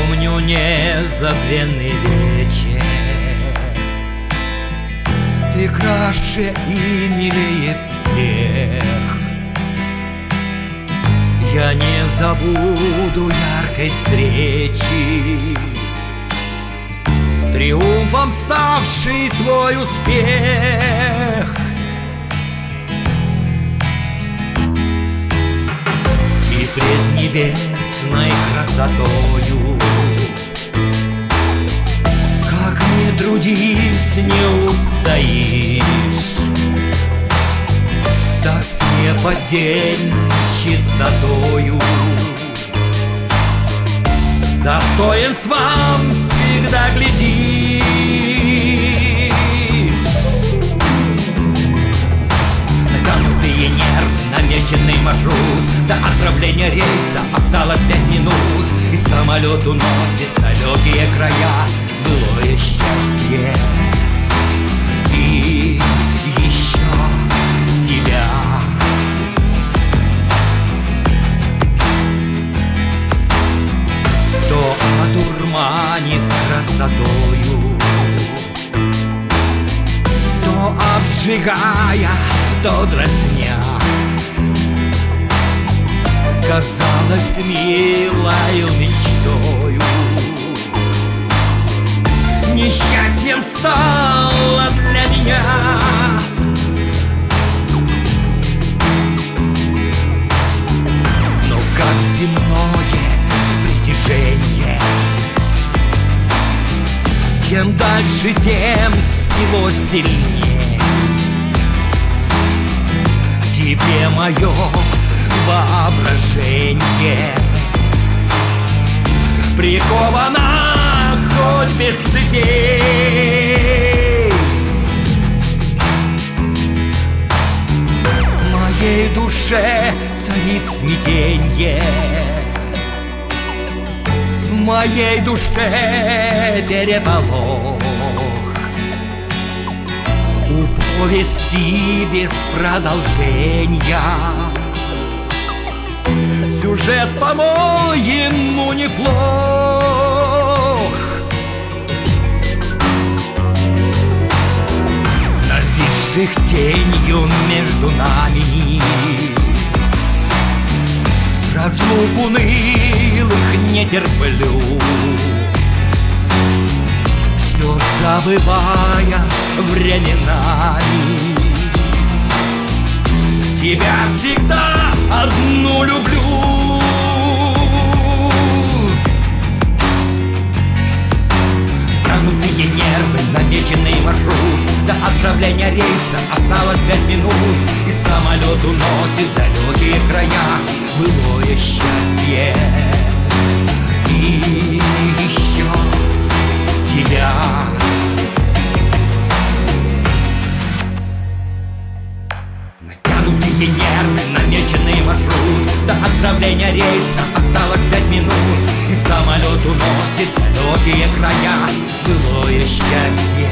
Помню незабвенный вечер. Ты краше и милее всех. Я не забуду яркой встречи, триумфом ставший твой успех. И пред небесной красотою, как ни трудись, не устоишь. Так с неподдельной чистотою, достоинством всегда глядишь. Натянутые нервы, намеченный маршрут, до отправления рейса осталось 5 минут. И самолет уносит далекие края былое счастье. И еще тебя. То одурманит красотою, то обжигая, то дразня. Казалось милою мечтою, несчастьем стало для меня. Но как земное притяжение, чем дальше, тем всего сильнее. Тебе мое воображение приковано хоть без цепей. В моей душе царит смятенье, в моей душе переполох. У повести без продолжения сюжет, по-моему, неплох. Нависших тенью между нами разлук унылых не терплю, все забывая временами. Тебя всегда одну люблю. Тянутые нервы, намеченный маршрут, до отправления рейса осталось 5 минут. И самолет уносит далекие края былое счастье. И еще тебя. Натянутые нервы, намеченный маршрут, до отправления рейса осталось 5 минут. И самолет уносит далекие края былое счастье.